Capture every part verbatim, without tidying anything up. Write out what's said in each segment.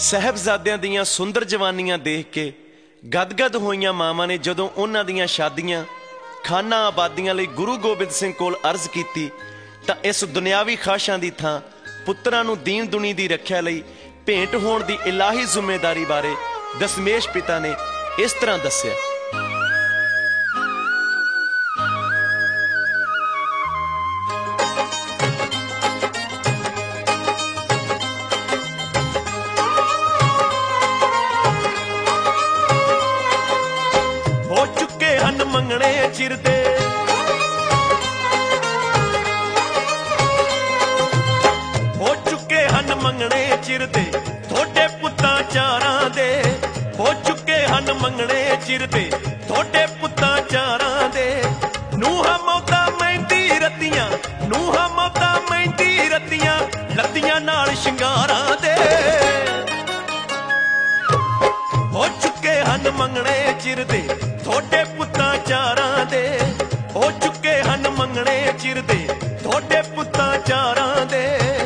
साहबजादियां दियां सुंदर जवानियां देख के गदगद होईयां मावां ने जदों उन्हां दियां शादियां खाना आबादियां लई गुरु गोबिंद सिंह कोल अर्ज कीती तां इस दुनियावी खाशां दी थां पुत्रां नूं दीन दुनी दी रखिया लई भेंट होण दी इलाही जिम्मेदारी बारे दशमेश पिता ने इस तरह दस्सिया। मंगने चिरदे हो चुके हन मंगने चिरदे थोड़े पुत्तां चारां दे हो चुके हन मंगने चिरदे थोड़े पुत्तां चारां दे नूहां मौतां मैंदी रतियां नूहां मौतां मैंदी रतियां लत्तियां नाल शिंगारां दे हो चुके हन मंगने चिरदे थोड़े पुत्तां चारां दे हो चुके हन मंगने चिरदे थोड़े पुत्तां चारां दे।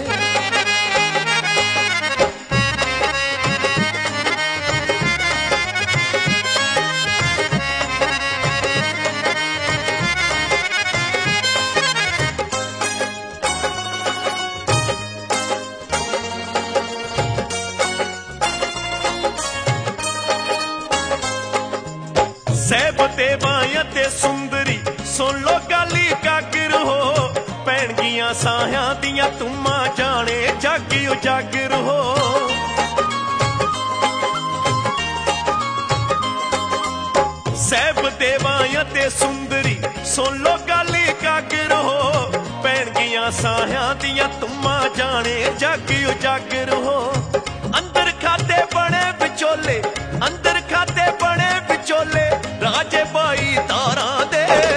सैब ते बायां ते सुंदरी सुन लो गाली कागर हो भैणगियां साहियां दियां तुमां जाने जग उजागर हो सैब ते बायां ते सुंदरी सुन लो गाली कागर हो भैणगियां साहियां दियां तुमां जाने जग उजागर हो अंदर खाते बने विचोले अंदर खाते बने विचोले राजे भाई तारा दे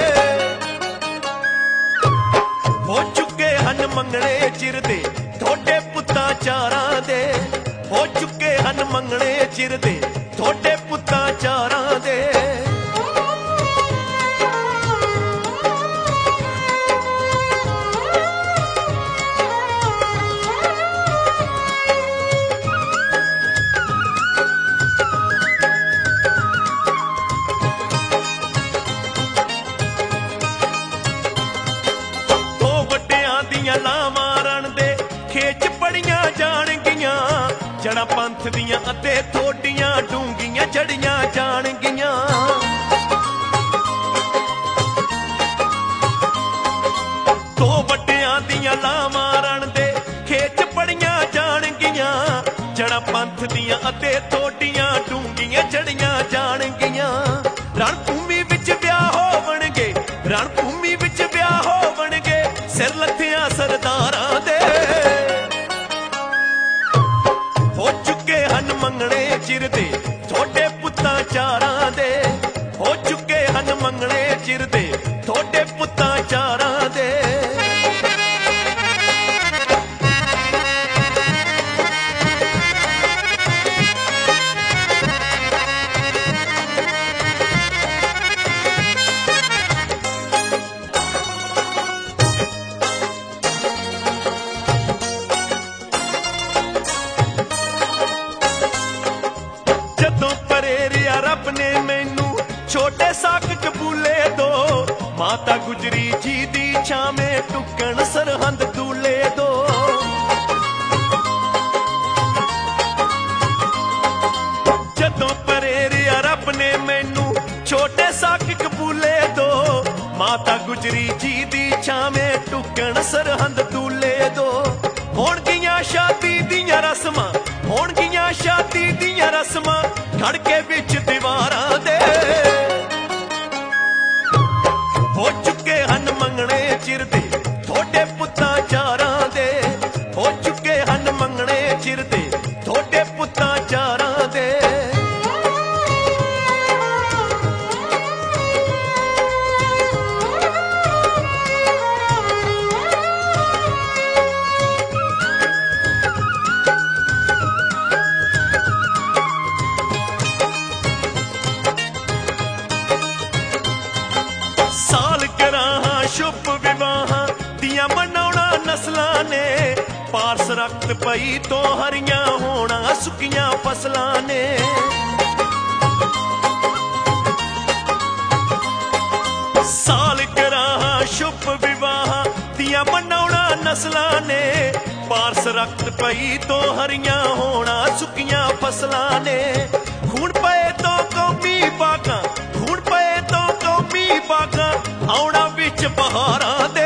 हो चुके हन मंगने चिरदे थोड़े पुत्तां चारां दे हो चुके हन मंगने चिरदे थोड़े पुत्तां चारां दे। जड़ा पंथ दियां अते थोड़ियां डूंगियां जड़ियां जाणगियां दो वड्डियां दियां लावां रण दे खेच पड़ियां जाणगियां जड़ा पंथ दियां अते थोड़ियां डूंगियां जड़ियां जाणगियां रणभूमि विच ब्याह होवणगे रणभूमि विच ब्याह होवणगे सिर लथियां सरदारां दे हन मंगने चिरदे थोड़े पुत्तां चारां दे हो चुके हन मंगने चिरदे थोड़े पुत्तां चारां दे। रब ने मैनू छोटे साक कबूले दो माता गुजरी जी दी छावे टुकन सरहंद दूले दो जदों परेरिया रब ने मैनू छोटे साक कबूले दो माता गुजरी जी दी छावे टुकन सरहंद दूले दो होणगियां शादी दियां रस्मां होणगियां शादी दियां रस्मां खड़के विच दीवारां दे हो चुके हन मंगने चिरदे थोड़े पुत्तां चारां दे हो चुके हन मंगने चिरदे थोड़े पुत्तां चारां दे। शुभ विवाह दियां मनाउणा नस्लां ने पारस रक्त पई तो हरियां होना सुखियां ਸੁੱਕੀਆਂ ਫਸਲਾਂ ਨੇ। ਸਾਲ ਗਰਾਹਾਂ ਸ਼ੁਭ ਵਿਵਾਹਾਂ ਦੀਆਂ ਮਨਾਉਣਾ ਨਸਲਾਂ ਨੇ। ਪਾਰਸ ਰਕਤ ਪਈ ਤੋਂ ਹਰੀਆਂ ਹੋਣਾ ਸੁੱਕੀਆਂ ਫਸਲਾਂ ਨੇ। ਖੂਨ ਪਏ ਤੋਂ ਕੌਮੀ ਬਾਗਾਂ, ਖੂਨ ਪਏ ਤੋਂ ਕੌਮੀ ਬਾਗਾਂ, ਆਉਣਾ ਵਿੱਚ ਬਹਾਰਾਂ ਦੇ